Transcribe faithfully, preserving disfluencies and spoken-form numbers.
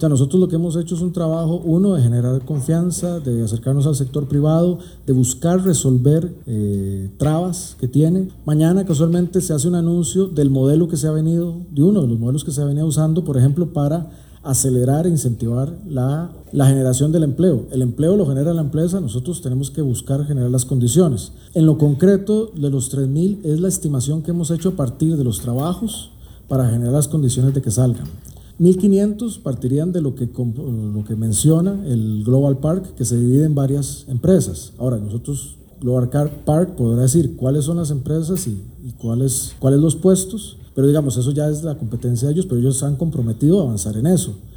sea, nosotros lo que hemos hecho es un trabajo, uno, de generar confianza, de acercarnos al sector privado, de buscar resolver eh, trabas que tienen. Mañana casualmente se hace un anuncio del modelo que se ha venido, de uno de los modelos que se ha venido usando, por ejemplo, para acelerar e incentivar la, la generación del empleo. El empleo lo genera la empresa, nosotros tenemos que buscar generar las condiciones. En lo concreto, de los tres mil es la estimación que hemos hecho a partir de los trabajos para generar las condiciones de que salgan. mil quinientos partirían de lo que, lo que menciona el Global Park, que se divide en varias empresas. Ahora, nosotros, Global Park podrá decir cuáles son las empresas y, y cuáles, cuáles los puestos, pero digamos, eso ya es la competencia de ellos, pero ellos se han comprometido a avanzar en eso.